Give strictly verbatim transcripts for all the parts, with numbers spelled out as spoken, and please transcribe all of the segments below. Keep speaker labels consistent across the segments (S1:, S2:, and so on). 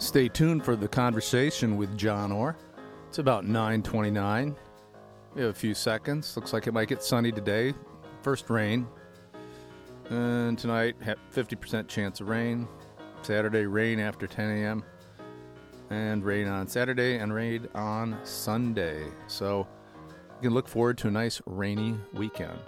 S1: Stay tuned for the conversation with John Orr. It's about nine twenty-nine. We have a few seconds. Looks like it might get sunny today. First rain. And tonight, fifty percent chance of rain. Saturday, rain after ten a.m. And rain on Saturday and rain on Sunday. So you can look forward to a nice rainy weekend.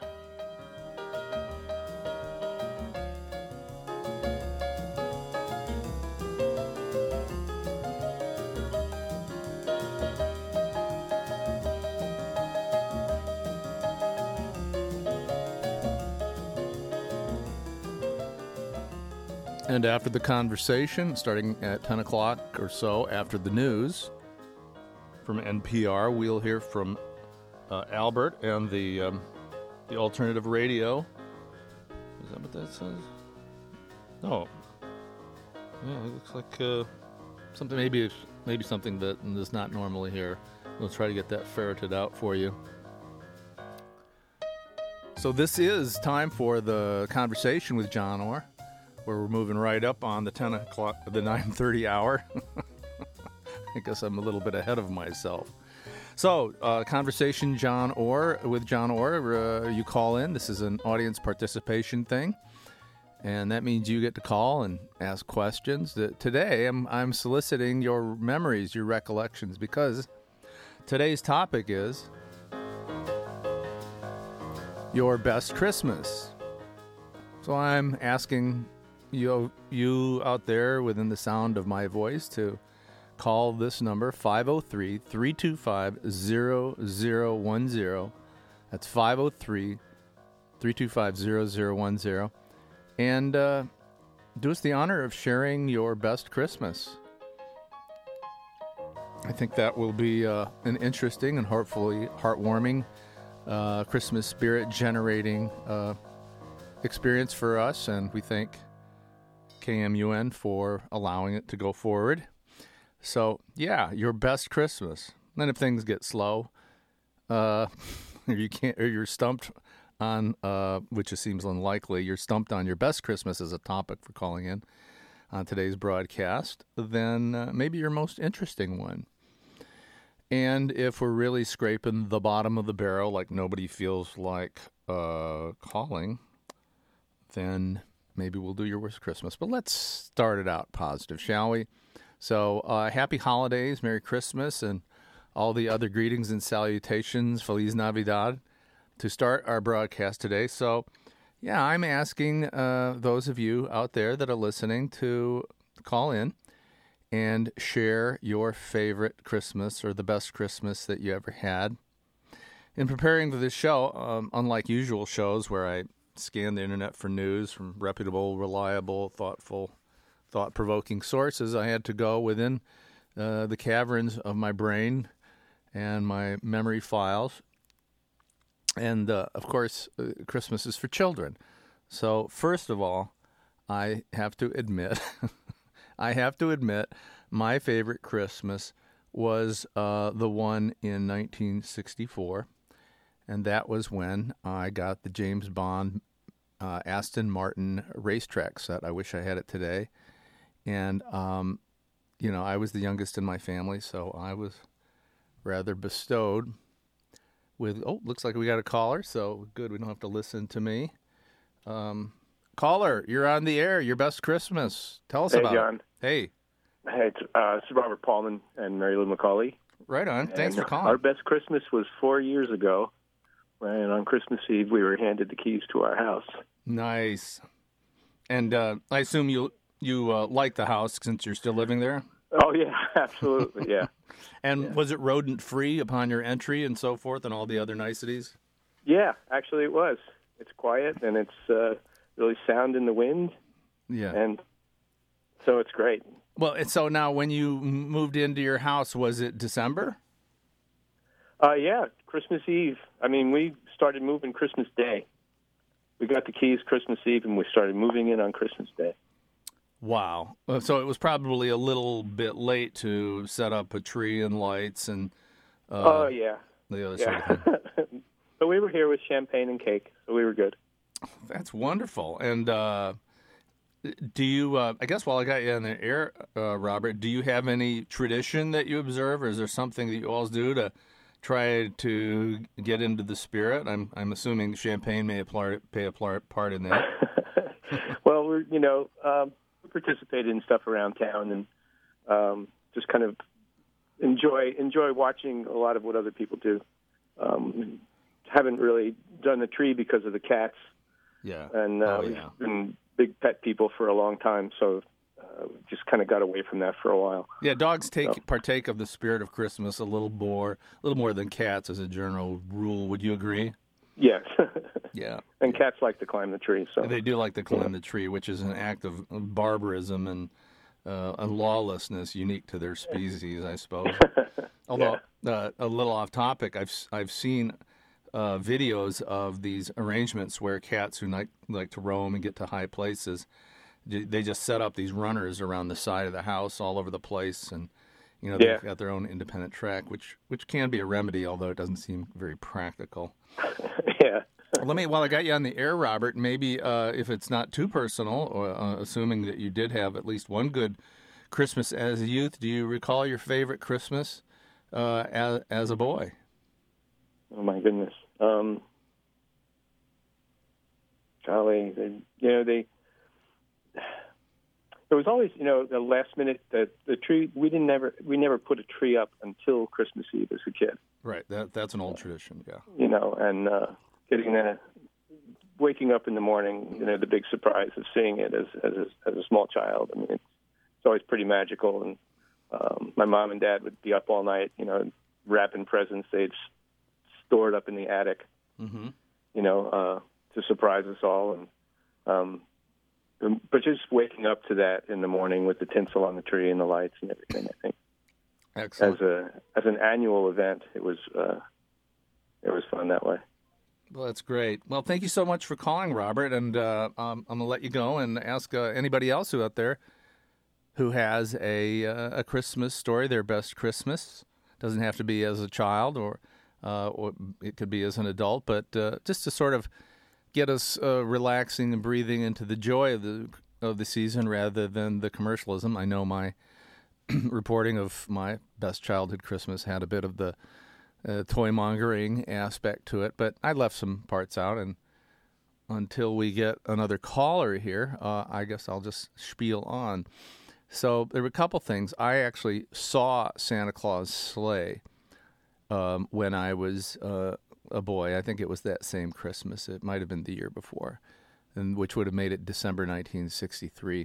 S1: And after the conversation, starting at ten o'clock or so after the news from N P R, we'll hear from uh, Albert and the um, the alternative radio. Is that what that says? No. Yeah, it looks like uh, something. Maybe maybe something that is not normally here. We'll try to get that ferreted out for you. So this is time for the conversation with John Orr, where we're moving right up on the ten o'clock, the nine thirty hour. I guess I'm a little bit ahead of myself. So, uh, conversation John Orr with John Orr. Uh, you call in. This is an audience participation thing, and that means you get to call and ask questions. Uh, today, I'm I'm soliciting your memories, your recollections, because today's topic is your best Christmas. So I'm asking you you out there within the sound of my voice to call this number, five oh three, three two five, zero zero one zero. That's five oh three, three two five, zero zero one zero. And uh, do us the honor of sharing your best Christmas. I think that will be uh, an interesting and hopefully heartwarming, uh, Christmas spirit-generating uh, experience for us, and we thank K M U N for allowing it to go forward. So, yeah, your best Christmas. Then if things get slow, uh, if you can't, or you're stumped on, uh, which it seems unlikely, you're stumped on your best Christmas as a topic for calling in on today's broadcast, then uh, maybe your most interesting one. And if we're really scraping the bottom of the barrel, like nobody feels like uh, calling, then maybe we'll do your worst Christmas. But let's start it out positive, shall we? So, uh, happy holidays, Merry Christmas, and all the other greetings and salutations, Feliz Navidad, to start our broadcast today. So, yeah, I'm asking uh, those of you out there that are listening to call in and share your favorite Christmas or the best Christmas that you ever had. In preparing for this show, um, unlike usual shows where I scan the internet for news from reputable, reliable, thoughtful, thought-provoking sources, I had to go within uh, the caverns of my brain and my memory files. And, uh, of course, uh, Christmas is for children. So, first of all, I have to admit, I have to admit, my favorite Christmas was uh, the one in nineteen sixty-four. And that was when I got the James Bond uh, Aston Martin racetrack set. I wish I had it today. And, um, you know, I was the youngest in my family, so I was rather bestowed with, oh, looks like we got a caller, so good, we don't have to listen to me. Um, caller, you're on the air. Your best Christmas. Tell us
S2: hey,
S1: about
S2: John.
S1: it. Hey,
S2: Hey, it's, uh, this is Robert Paulman and Mary Lou McCauley.
S1: Right on. Thanks
S2: and
S1: for calling.
S2: Our best Christmas was four years ago, and on Christmas Eve we were handed the keys to our house.
S1: Nice. And uh, I assume you you uh, like the house since you're still living there?
S2: Oh, yeah, absolutely, yeah.
S1: And
S2: yeah.
S1: was it rodent-free upon your entry and so forth and all the other niceties?
S2: Yeah, actually it was. It's quiet, and it's uh, really sound in the wind.
S1: Yeah.
S2: And so it's great.
S1: Well, and so now when you moved into your house, was it December?
S2: Uh, yeah, Christmas Eve. I mean, we started moving Christmas Day. We got the keys Christmas Eve, and we started moving in on Christmas Day.
S1: Wow. So it was probably a little bit late to set up a tree and lights and uh,
S2: oh, yeah.
S1: the other
S2: yeah.
S1: sort of thing.
S2: But we were here with champagne and cake, so we were good.
S1: That's wonderful. And uh, Do you, uh, I guess while I got you in the air, uh, Robert, do you have any tradition that you observe, or is there something that you all do to try to get into the spirit? I'm I'm assuming champagne may apply, play a part in that.
S2: Well, we're, you know, um, we participate in stuff around town and um, just kind of enjoy enjoy watching a lot of what other people do. Um, haven't really done the tree because of the cats.
S1: Yeah.
S2: And uh,
S1: oh,
S2: we've
S1: yeah.
S2: been big pet people for a long time, so uh, we just kind of got away from that for a while.
S1: Yeah, dogs take
S2: so.
S1: partake of the spirit of Christmas a little more, a little more than cats as a general rule. Would you agree?
S2: Yes.
S1: Yeah.
S2: And cats like to climb the tree. So
S1: they do like to climb
S2: yeah.
S1: the tree, which is an act of barbarism and, uh, and lawlessness unique to their species, I suppose. Although
S2: yeah.
S1: uh, a little off topic, I've I've seen uh, videos of these arrangements where cats who like like to roam and get to high places, they just set up these runners around the side of the house all over the place, and you know
S2: yeah.
S1: they've got their own independent track, which which can be a remedy, although it doesn't seem very practical.
S2: yeah.
S1: Let me, while I got you on the air, Robert, maybe uh, if it's not too personal, or, uh, assuming that you did have at least one good Christmas as a youth, do you recall your favorite Christmas uh, as, as a boy?
S2: Oh, my goodness. Um, golly, they, you know, they, there was always, you know, the last minute, the, the tree, we didn't never, we never put a tree up until Christmas Eve as a kid.
S1: Right, that that's an old tradition, yeah.
S2: You know, and uh, getting the, waking up in the morning, you know, the big surprise of seeing it as as a, as a small child. I mean, it's, it's always pretty magical. And um, my mom and dad would be up all night, you know, wrapping presents. They'd store it up in the attic,
S1: mm-hmm.
S2: you know, uh, to surprise us all. And um, but just waking up to that in the morning with the tinsel on the tree and the lights and everything, I think,
S1: excellent.
S2: As a as an annual event, it was uh, it was fun that way.
S1: Well, that's great. Well, thank you so much for calling, Robert, and uh, um, I'm going to let you go and ask uh, anybody else who out there who has a uh, a Christmas story, their best Christmas. Doesn't have to be as a child, or uh, or it could be as an adult, but uh, just to sort of get us uh, relaxing and breathing into the joy of the of the season rather than the commercialism. I know my reporting of my best childhood Christmas had a bit of the Uh, toy mongering aspect to it, but I left some parts out. And until we get another caller here, uh, I guess I'll just spiel on. So there were a couple things. I actually saw Santa Claus sleigh um, when I was uh, a boy. I think it was that same Christmas. It might have been the year before, and which would have made it December nineteen sixty-three.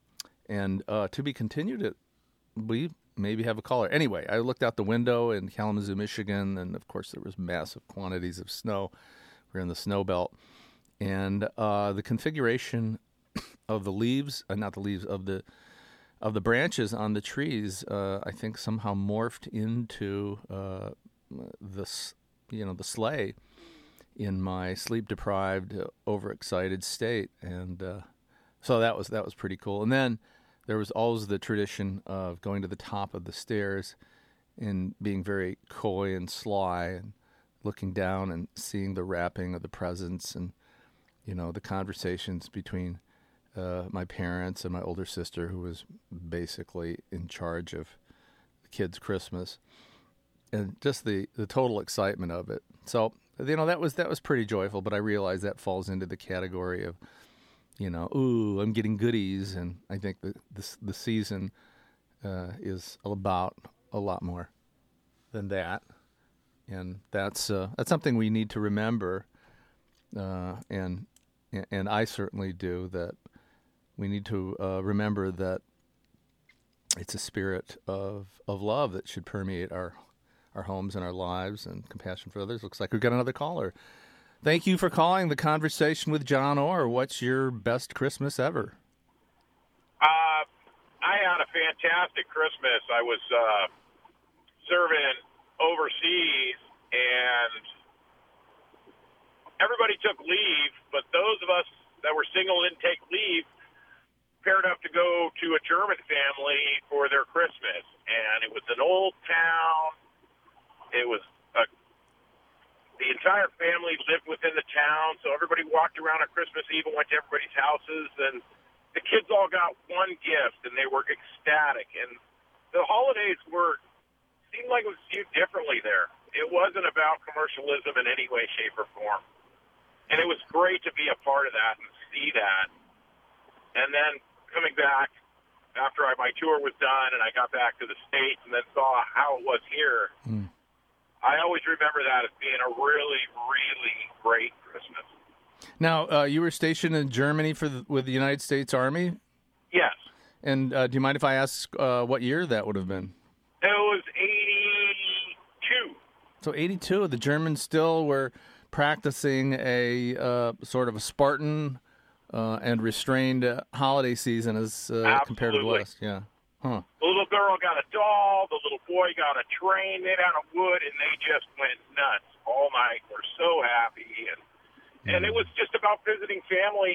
S1: And uh, to be continued, it we. Maybe have a caller. Anyway, I looked out the window in Kalamazoo, Michigan, and of course there was massive quantities of snow. We're in the snow belt. And uh, the configuration of the leaves, uh, not the leaves, of the of the branches on the trees, uh, I think somehow morphed into uh, this, you know, the sleigh in my sleep-deprived, uh, overexcited state. And uh, so that was that was pretty cool. And then there was always the tradition of going to the top of the stairs and being very coy and sly and looking down and seeing the wrapping of the presents and, you know, the conversations between uh, my parents and my older sister, who was basically in charge of the kids' Christmas, and just the, the total excitement of it. So, you know, that was that was pretty joyful, but I realized that falls into the category of, you know, ooh, I'm getting goodies, and I think that this the season uh, is about a lot more than that, and that's uh, that's something we need to remember, uh, and and I certainly do, that we need to uh, remember that it's a spirit of of love that should permeate our our homes and our lives, and compassion for others. Looks like we've got another caller. Thank you for calling The Conversation with John Orr. What's your best Christmas ever?
S3: Uh, I had a fantastic Christmas. I was uh, serving overseas, and everybody took leave, but those of us that were single didn't take leave, paired up to go to a German family for their Christmas. And it was an old town. It was a The entire family lived within the town, so everybody walked around on Christmas Eve and went to everybody's houses. And the kids all got one gift, and they were ecstatic. And the holidays were seemed like it was viewed differently there. It wasn't about commercialism in any way, shape, or form. And it was great to be a part of that and see that. And then coming back after I, my tour was done and I got back to the States and then saw how it was here, mm. I always remember that as being a really, really great Christmas.
S1: Now, uh, you were stationed in Germany for the, with the United States Army?
S3: Yes.
S1: And uh, do you mind if I ask uh, what year that would have been?
S3: It was eighty-two.
S1: So eighty-two, the Germans still were practicing a uh, sort of a Spartan uh, and restrained uh, holiday season as uh, compared to the West. Yeah. Huh.
S3: The little girl got a doll. The little boy got a train made out of wood, and they just went nuts all night. We're so happy, and mm. and it was just about visiting family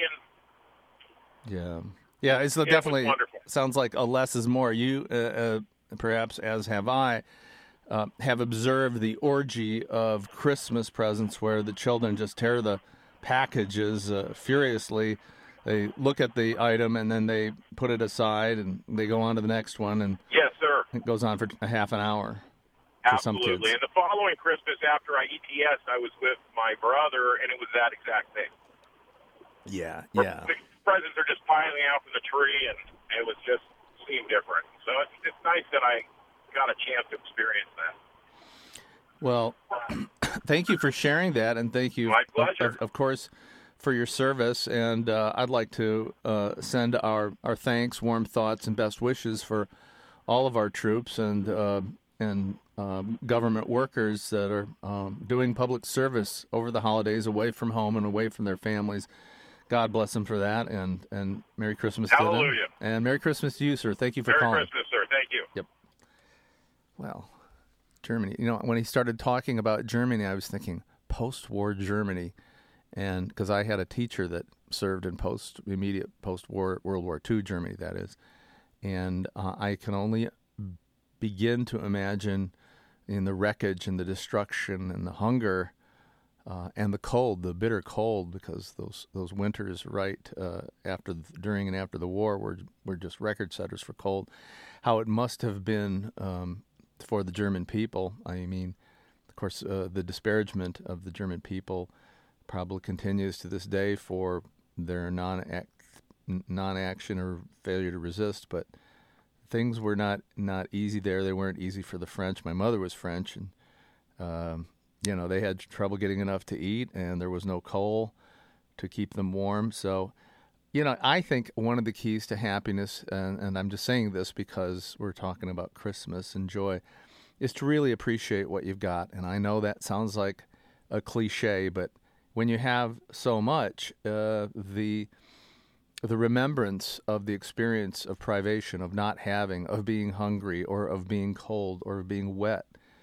S3: and.
S1: Yeah. Yeah, it's it definitely sounds like a less is more. You. Uh, uh, perhaps as have I, uh, have observed the orgy of Christmas presents where the children just tear the packages uh, furiously. They look at the item and then they put it aside and they go on to the next one. And
S3: yes, sir.
S1: It goes on for a half an hour
S3: for
S1: Absolutely.
S3: some kids. And the following Christmas after I E T S, I was with my brother, and it was that exact thing.
S1: Yeah, yeah.
S3: The presents are just piling out from the tree, and it was just seemed different. So it's, it's nice that I got a chance to experience that.
S1: Well, thank you for sharing that, and thank you,
S3: My pleasure.
S1: Of, of course, for your service. And uh, I'd like to uh, send our, our thanks, warm thoughts, and best wishes for all of our troops and uh, and um, government workers that are um, doing public service over the holidays, away from home and away from their families. God bless them for that, and, and Merry Christmas
S3: Hallelujah.
S1: to them. And Merry Christmas to you, sir. Thank you for
S3: Merry
S1: calling.
S3: Merry Christmas, sir. Thank you.
S1: Yep. Well, Germany. You know, when he started talking about Germany, I was thinking post-war Germany, and because I had a teacher that served in post immediate post-war World War Two Germany, that is, and uh, I can only begin to imagine in the wreckage and the destruction and the hunger. Uh, and the cold, the bitter cold, because those those winters right uh, after, the, during and after the war were were just record setters for cold. How it must have been um, for the German people. I mean, of course, uh, the disparagement of the German people probably continues to this day for their non-act, non-action or failure to resist. But things were not not easy there. They weren't easy for the French. My mother was French, and. Um, You know, they had trouble getting enough to eat, and there was no coal to keep them warm. So, you know, I think one of the keys to happiness, and, and I'm just saying this because we're talking about Christmas and joy, is to really appreciate what you've got. And I know that sounds like a cliche, but when you have so much, uh, the the remembrance of the experience of privation, of not having, of being hungry, or of being cold, or of being wet,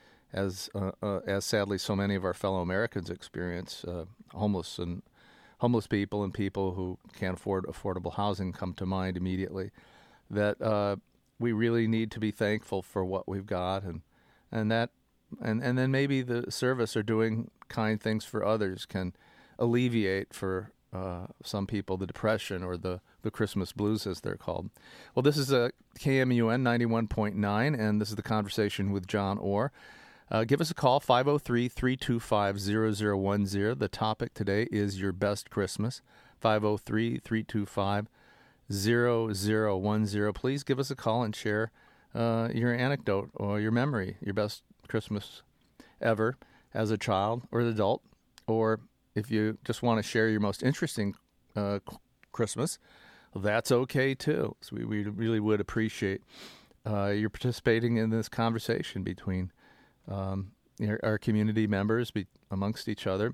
S1: as uh, uh, as sadly so many of our fellow Americans experience, uh, homeless and homeless people and people who can't afford affordable housing come to mind immediately. That uh, we really need to be thankful for what we've got, and and that and, and then maybe the service or doing kind things for others can alleviate for uh, some people the depression or the, the Christmas blues, as they're called. Well, this is a K M U N ninety-one point nine, and this is the Conversation with John Orr. Uh, give us a call, five oh three, three two five, zero zero one zero. The topic today is your best Christmas, five oh three, three two five, zero zero one zero. Please give us a call and share uh, your anecdote or your memory, your best Christmas ever as a child or an adult. Or if you just want to share your most interesting uh, Christmas, that's okay too. So we, we really would appreciate uh, your participating in this conversation between Um, our community members be amongst each other.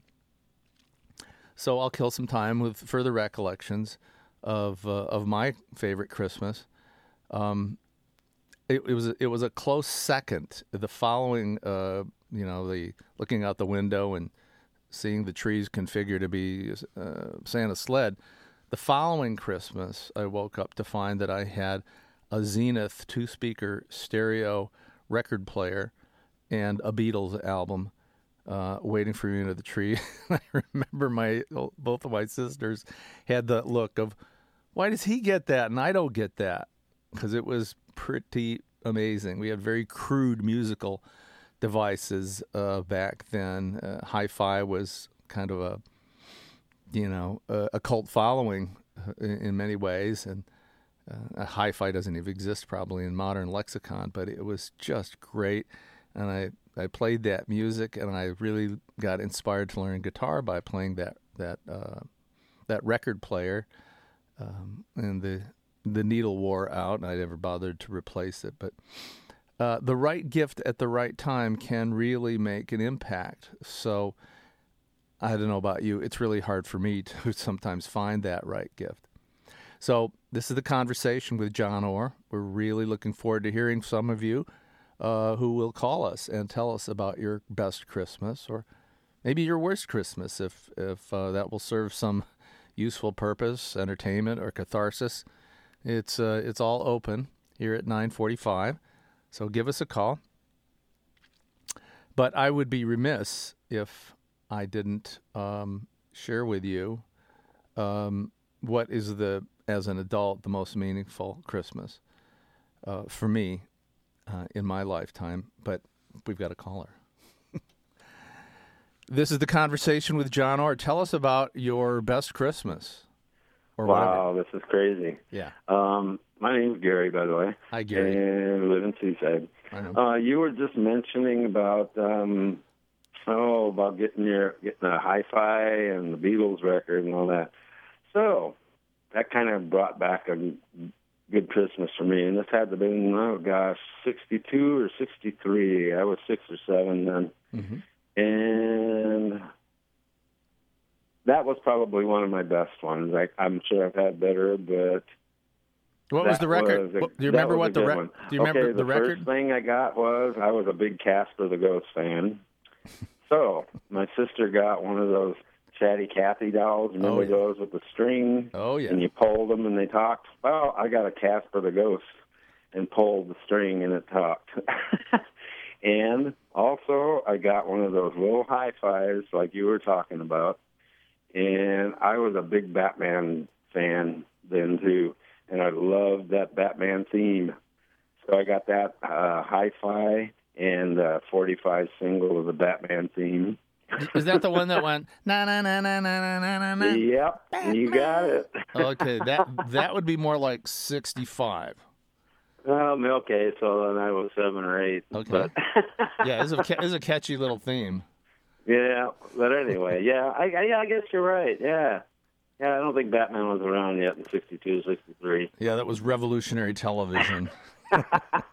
S1: So I'll kill some time with further recollections of uh, of my favorite Christmas. Um, it, it was it was a close second. The following, uh, you know, the looking out the window and seeing the trees configure to be uh, Santa's sled. The following Christmas, I woke up to find that I had a Zenith two-speaker stereo record player and a Beatles album uh, waiting for me under the tree. I remember my both of my sisters had that look of, why does he get that and I don't get that? Because it was pretty amazing. We had very crude musical devices uh, back then. Uh, hi-fi was kind of a, you know, a, a cult following in, in many ways, and uh, hi-fi doesn't even exist probably in modern lexicon, but it was just great. And I, I played that music, and I really got inspired to learn guitar by playing that that uh, that record player. Um, and the the needle wore out, and I never bothered to replace it. But uh, the right gift at the right time can really make an impact. So I don't know about you. It's really hard for me to sometimes find that right gift. So this is the conversation with John Orr. We're really looking forward to hearing some of you uh, who will call us and tell us about your best Christmas, or maybe your worst Christmas, if if uh, that will serve some useful purpose, entertainment, or catharsis. It's uh, it's all open here at nine forty-five, so give us a call. But I would be remiss if I didn't um, share with you um, what is the, as an adult, the most meaningful Christmas uh, for me uh, in my lifetime. But we've got a caller. This is the conversation with John Orr. Tell us about your best Christmas. Or
S4: wow,
S1: whatever.
S4: This is crazy.
S1: Yeah.
S4: Um, my name's Gary, by the way.
S1: Hi, Gary.
S4: And we live in Seaside.
S1: I know.
S4: Uh, you were just mentioning about um, oh, about getting your getting a hi-fi and the Beatles record and all that. So that kind of brought back a good Christmas for me. And this had to have been, oh gosh, sixty-two or sixty-three. I was six or seven then.
S1: Mm-hmm.
S4: And that was probably one of my best ones. I, I'm sure I've had better, but
S1: what was the record?
S4: Was a,
S1: what, do you remember what the
S4: record?
S1: record? Do you remember
S4: okay,
S1: the,
S4: the
S1: record?
S4: first thing I got was I was a big Casper the Ghost fan. So my sister got one of those Chatty Cathy dolls. Remember
S1: oh, yeah.
S4: those with the string?
S1: Oh yeah.
S4: And you pulled them and they talked. Well, I got a Casper the Ghost and pulled the string and it talked. And also, I got one of those little hi-fis like you were talking about. And I was a big Batman fan then, too. And I loved that Batman theme. So I got that uh, hi-fi and uh, forty-five single of the Batman theme.
S1: Is that the one that went, na na na na na na na na?
S4: Yep, Batman. You got it.
S1: Okay, that that would be more like sixty-five.
S4: Um, okay, so then I was seven or eight.
S1: Okay.
S4: But
S1: yeah, it's a, it's a catchy little theme.
S4: Yeah, but anyway, yeah, I, I, yeah, I guess you're right, yeah. Yeah, I don't think Batman was around yet in sixty-two, sixty-three.
S1: Yeah, that was revolutionary television.
S4: But,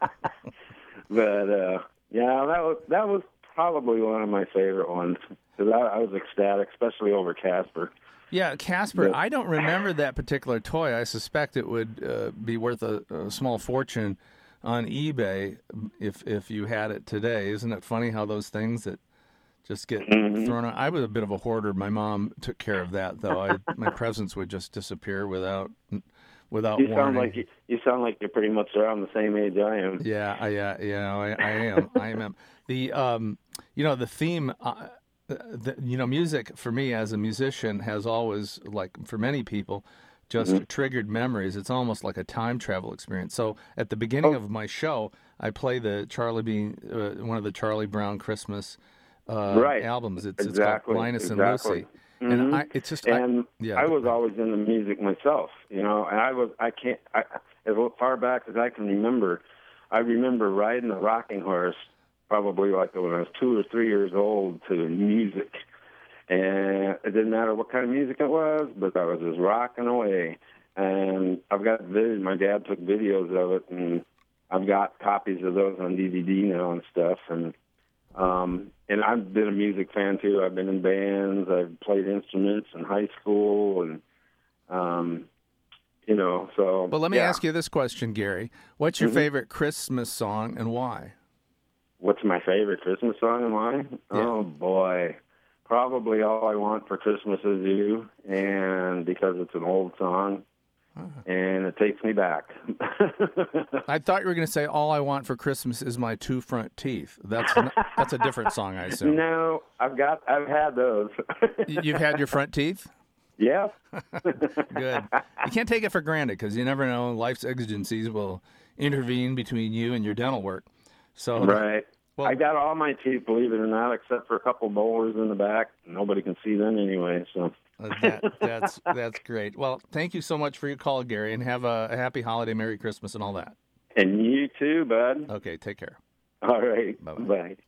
S4: uh, yeah, that was that was probably one of my favorite ones, because I, I was ecstatic, especially over Casper.
S1: Yeah, Casper,
S4: But,
S1: I don't remember that particular toy. I suspect it would uh, be worth a, a small fortune on eBay if if you had it today. Isn't it funny how those things that just get
S4: mm-hmm.
S1: thrown out? I was a bit of a hoarder. My mom took care of that, though. I, my presents would just disappear without without
S4: you
S1: warning.
S4: Sound like you, you sound like you're pretty much around the same age I am.
S1: Yeah, I, yeah, yeah, I, I am. I am. The um, you know, the theme. Uh, The, you know, music for me as a musician has always, like for many people, just mm-hmm. triggered memories. It's almost like a time travel experience. So at the beginning oh. of my show, I play the Charlie B, uh, one of the Charlie Brown Christmas uh,
S4: right.
S1: albums. It's,
S4: exactly.
S1: it's called Linus
S4: exactly.
S1: and Lucy.
S4: Mm-hmm.
S1: And I, it's just,
S4: and
S1: I, yeah.
S4: I was always into music myself, you know. And I was, I can't, I, as far back as I can remember, I remember riding a rocking horse. Probably like when I was two or three years old to music. And it didn't matter what kind of music it was, but I was just rocking away. And I've got videos. My dad took videos of it, and I've got copies of those on D V D now and stuff. And um, and I've been a music fan, too. I've been in bands. I've played instruments in high school. And, um, you know, so.
S1: Well, let me
S4: yeah.
S1: ask you this question, Gary. What's your
S4: mm-hmm.
S1: favorite Christmas song and why?
S4: What's my favorite Christmas song and why?
S1: Yeah.
S4: Oh, boy. Probably All I Want for Christmas Is You, and because it's an old song, uh-huh. and it takes me back.
S1: I thought you were going to say All I Want for Christmas Is My Two Front Teeth. That's not, that's a different song, I assume.
S4: No, I've got, I've had those.
S1: You've had your front teeth?
S4: Yeah.
S1: Good. You can't take it for granted because you never know. Life's exigencies will intervene between you and your dental work. So
S4: right.
S1: Well,
S4: I got all my teeth, believe it or not, except for a couple molars in the back. Nobody can see them anyway. So
S1: uh, that, that's that's great. Well, thank you so much for your call, Gary, and have a, a happy holiday, Merry Christmas, and all that.
S4: And you too, bud.
S1: Okay, take care.
S4: All right.
S1: Bye-bye.
S4: Bye.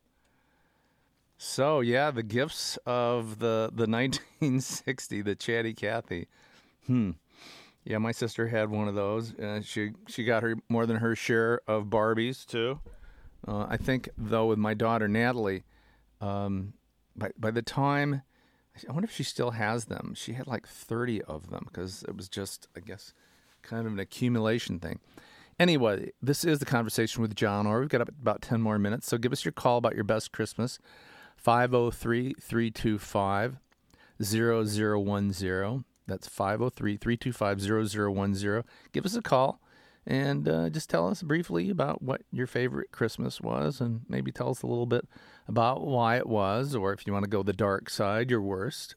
S1: So yeah, the gifts of the the nineteen sixty, the Chatty Cathy. Hmm. Yeah, my sister had one of those. Uh, she she got her more than her share of Barbies too. Uh, I think though with my daughter Natalie, um, by by the time, I wonder if she still has them. She had like thirty of them because it was just, I guess, kind of an accumulation thing. Anyway, this is the Conversation with John Orr. We've got about ten more minutes, so give us your call about your best Christmas. five oh three, three two five, zero zero one zero. That's five oh three, three two five, zero zero one zero. Give us a call and uh, just tell us briefly about what your favorite Christmas was, and maybe tell us a little bit about why it was, or if you want to go the dark side, your worst,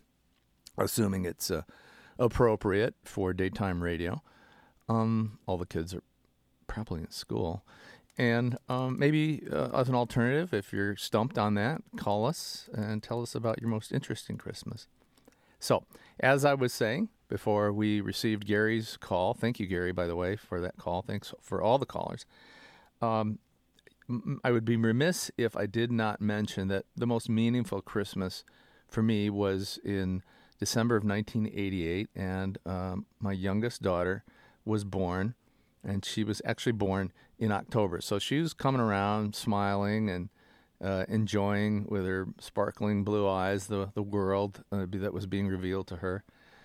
S1: assuming it's uh, appropriate for daytime radio. Um, all the kids are probably in school. And um, maybe uh, as an alternative, if you're stumped on that, call us and tell us about your most interesting Christmas. So, as I was saying before we received Gary's call, thank you, Gary, by the way, for that call. Thanks for all the callers. Um, I would be remiss if I did not mention that the most meaningful Christmas for me was in December of nineteen eighty-eight, and um, my youngest daughter was born, and she was actually born in October. So she was coming around, smiling and uh, enjoying with her sparkling blue eyes the, the world uh, that was being revealed to her.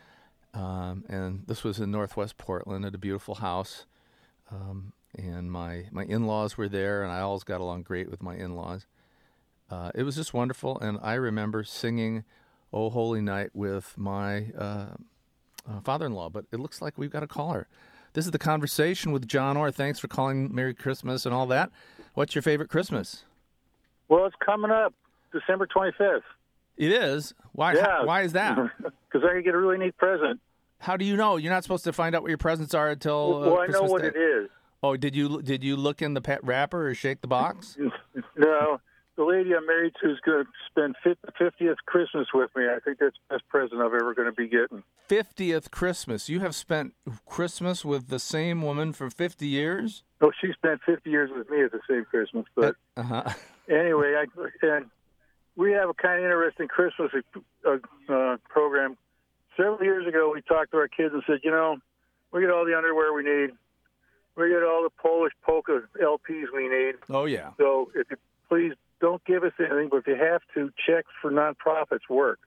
S1: Um, and this was in Northwest Portland at a beautiful house. Um, and my, my in-laws were there, and I always got along great with my in-laws. Uh, it was just wonderful, and I remember singing "O Holy Night" with my uh, uh, father-in-law, but it looks like we've got a caller. This is the Conversation with John Orr. Thanks for calling. Merry Christmas and all that. What's your favorite Christmas?
S5: Well, it's coming up, December twenty-fifth.
S1: It is? Why
S5: Yeah.
S1: Why is that?
S5: Because I could get a really neat present.
S1: How do you know? You're not supposed to find out what your presents are until uh,
S5: well, I
S1: Christmas
S5: know what
S1: Day.
S5: it is.
S1: Oh, did you did you look in the pet wrapper or shake the box?
S5: No, the lady I'm married to is going to spend fiftieth Christmas with me. I think that's the best present I'm ever going to be getting.
S1: fiftieth Christmas. You have spent Christmas with the same woman for fifty years?
S5: Oh, she spent fifty years with me at the same Christmas. But
S1: uh, uh-huh.
S5: anyway, I, and we have a kind of interesting Christmas uh, uh, program. Several years ago, we talked to our kids and said, you know, we get all the underwear we need. We get all the Polish polka L Ps we need.
S1: Oh, yeah.
S5: So if you please don't give us anything, but if you have to, checks for nonprofits work.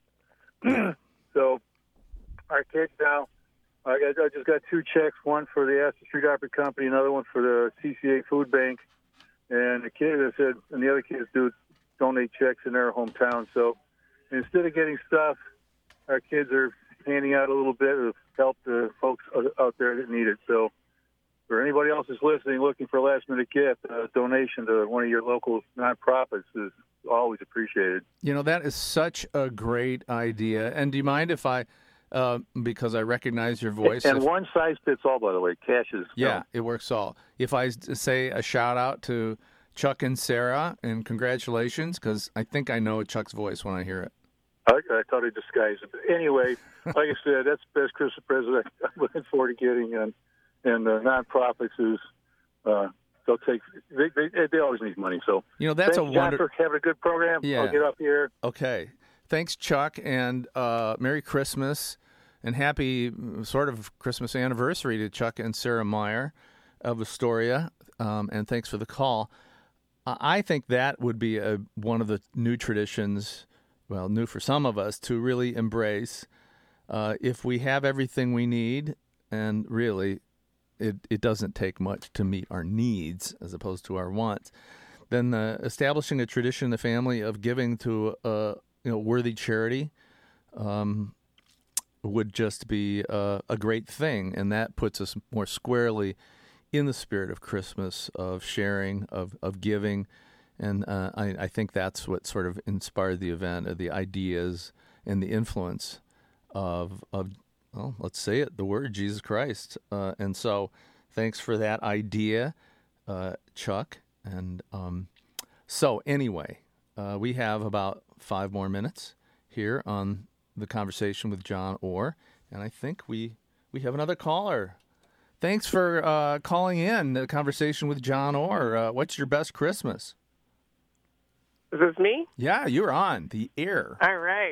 S5: So our kids now, I, got, I just got two checks, one for the Astor Street Opera Company, another one for the C C A Food Bank. And the kids I said, and the other kids do donate checks in their hometown. So instead of getting stuff, our kids are handing out a little bit of help to folks out there that need it. So for anybody else who's listening, looking for a last-minute gift, a donation to one of your local nonprofits is always appreciated.
S1: You know, that is such a great idea. And do you mind if I, uh, because I recognize your voice.
S5: And
S1: if,
S5: one size fits all, by the way. Cash is.
S1: Yeah,
S5: no.
S1: it works all. If I say a shout-out to Chuck and Sarah, and congratulations, because I think I know Chuck's voice when I hear it.
S5: I, I thought I disguised it. But anyway, like I said, that's the best Christmas present I'm looking forward to getting. And, and the nonprofits is, uh, they'll take, they, they, they always need money. So,
S1: you know, that's
S5: thanks,
S1: a
S5: John,
S1: wonder.
S5: for having a good program.
S1: Yeah.
S5: I'll get up here.
S1: Okay. Thanks, Chuck, and uh, Merry Christmas and happy sort of Christmas anniversary to Chuck and Sarah Meyer of Astoria. Um, and thanks for the call. I think that would be a, one of the new traditions, well, new for some of us, to really embrace. Uh, if we have everything we need, and really it, it doesn't take much to meet our needs as opposed to our wants, then uh, establishing a tradition in the family of giving to a you know worthy charity um, would just be uh, a great thing, and that puts us more squarely in the spirit of Christmas, of sharing, of, of giving. And uh, I, I think that's what sort of inspired the event, uh, the ideas and the influence of, of well, let's say it, the word Jesus Christ. Uh, and so thanks for that idea, uh, Chuck. And um, so anyway, uh, we have about five more minutes here on the conversation with John Orr. And I think we, we have another caller. Thanks for uh, calling in the conversation with John Orr. Uh, what's your best Christmas?
S6: Is this me?
S1: Yeah, you're on the air.
S6: All right.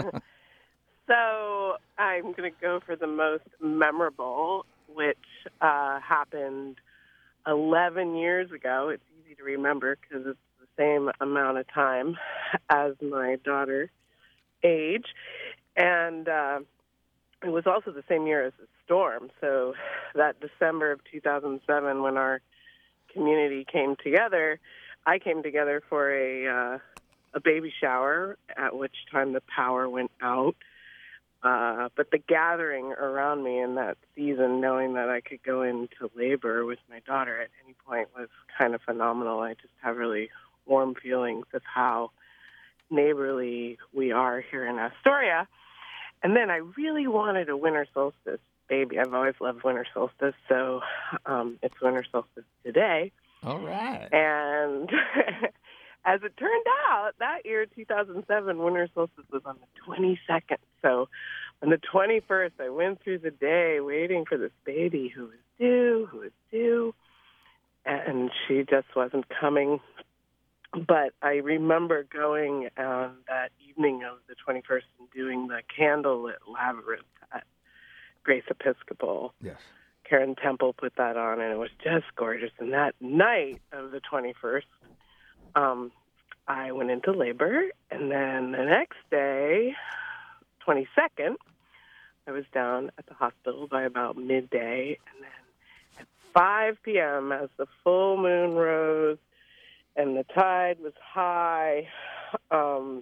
S6: So I'm going to go for the most memorable, which uh, happened eleven years ago. It's easy to remember because it's the same amount of time as my daughter's age. And uh, it was also the same year as the storm. So that December of two thousand seven, when our community came together, I came together for a uh, a baby shower, at which time the power went out. Uh, but the gathering around me in that season, knowing that I could go into labor with my daughter at any point, was kind of phenomenal. I just have really warm feelings of how neighborly we are here in Astoria. And then I really wanted a winter solstice baby. I've always loved winter solstice, so um, it's winter solstice today.
S1: All right.
S6: And as it turned out, that year, two thousand seven, winter solstice was on the twenty-second. So on the twenty-first, I went through the day waiting for this baby who was due, who was due, and she just wasn't coming. But I remember going um, that evening of the twenty-first and doing the candlelit labyrinth at Grace Episcopal.
S1: Yes.
S6: Karen Temple put that on, and it was just gorgeous. And that night of the twenty-first, um, I went into labor, and then the next day, twenty-second, I was down at the hospital by about midday, and then at five p.m., as the full moon rose and the tide was high, um,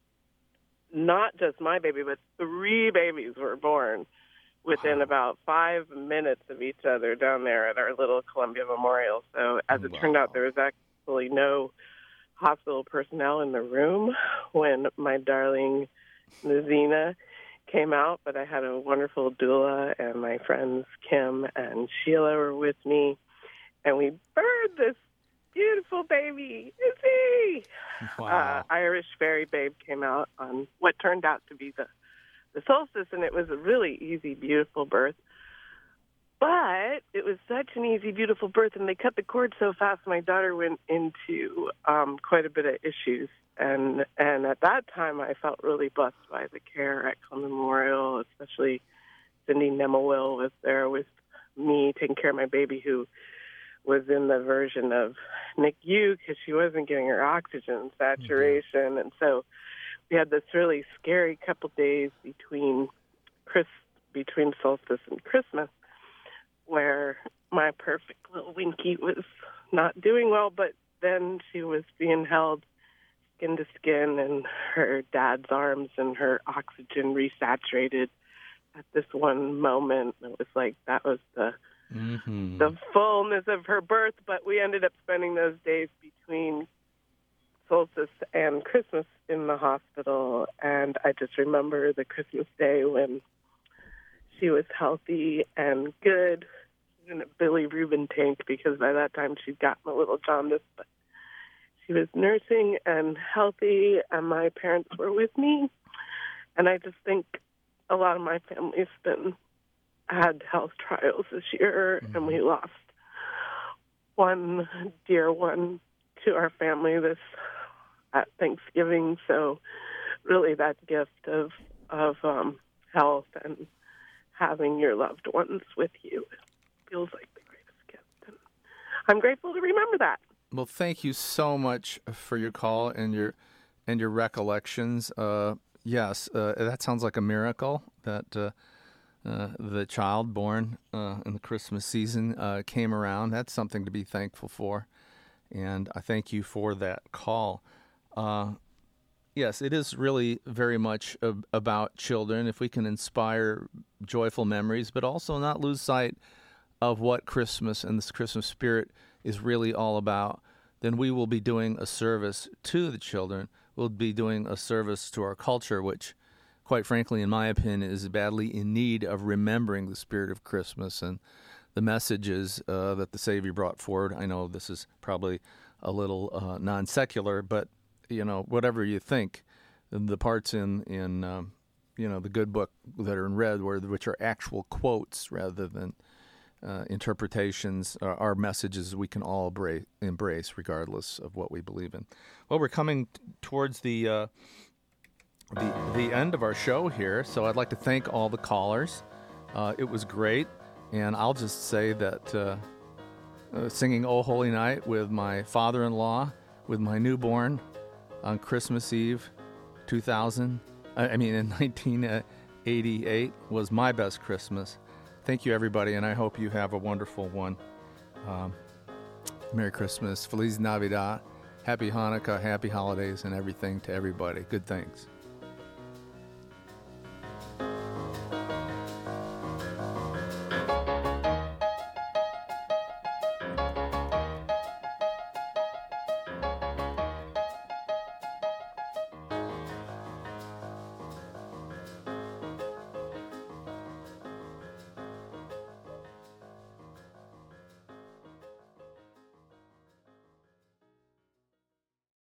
S6: not just my baby, but three babies were born within about five minutes of each other down there at our little Columbia Memorial. So as it wow. turned out, there was actually no hospital personnel in the room when my darling Nazina came out, but I had a wonderful doula, and my friends Kim and Sheila were with me, and we birthed this beautiful baby, Izzy!
S1: Wow.
S6: Uh, Irish fairy babe came out on what turned out to be the the solstice, and it was a really easy, beautiful birth. But it was such an easy, beautiful birth, and they cut the cord so fast, my daughter went into um, quite a bit of issues. And and at that time, I felt really blessed by the care at Columbia Memorial, especially Cindy Nemawill was there with me taking care of my baby, who was in the version of N I C U because she wasn't getting her oxygen saturation. Mm-hmm. And so we had this really scary couple days between Chris, between solstice and Christmas, where my perfect little Winky was not doing well, but then she was being held skin to skin in her dad's arms, and her oxygen resaturated at this one moment. It was like that was the mm-hmm. the fullness of her birth, but we ended up spending those days between solstice and Christmas in the hospital, and I just remember the Christmas day when she was healthy and good in a Billy Rubin tank, because by that time she'd gotten a little jaundice, but she was nursing and healthy, and my parents were with me. And I just think a lot of my family's been had health trials this year, mm-hmm. and we lost one dear one to our family this at Thanksgiving. So really that gift of of um, health and having your loved ones with you feels like the greatest gift. And I'm grateful to remember that.
S1: Well, thank you so much for your call and your and your recollections. Uh, yes, uh, that sounds like a miracle that uh, uh, the child born uh, in the Christmas season uh, came around. That's something to be thankful for, and I thank you for that call. Uh, yes, it is really very much ab- about children. If we can inspire joyful memories, but also not lose sight of what Christmas and this Christmas spirit is really all about, then we will be doing a service to the children. We'll be doing a service to our culture, which quite frankly, in my opinion, is badly in need of remembering the spirit of Christmas and the messages uh, that the Savior brought forward. I know this is probably a little uh, non-secular, but, you know, whatever you think, the parts in, in um, you know, the good book that are in red, where, which are actual quotes rather than uh, interpretations, are, are messages we can all embrace, embrace regardless of what we believe in. Well, we're coming t- towards the, uh, the the end of our show here, so I'd like to thank all the callers. Uh, it was great. And I'll just say that uh, uh, singing "O Holy Night" with my father-in-law, with my newborn, on Christmas Eve, two thousand, I mean in nineteen eighty-eight, was my best Christmas. Thank you, everybody, and I hope you have a wonderful one. Um, Merry Christmas, Feliz Navidad, Happy Hanukkah, Happy Holidays, and everything to everybody. Good things.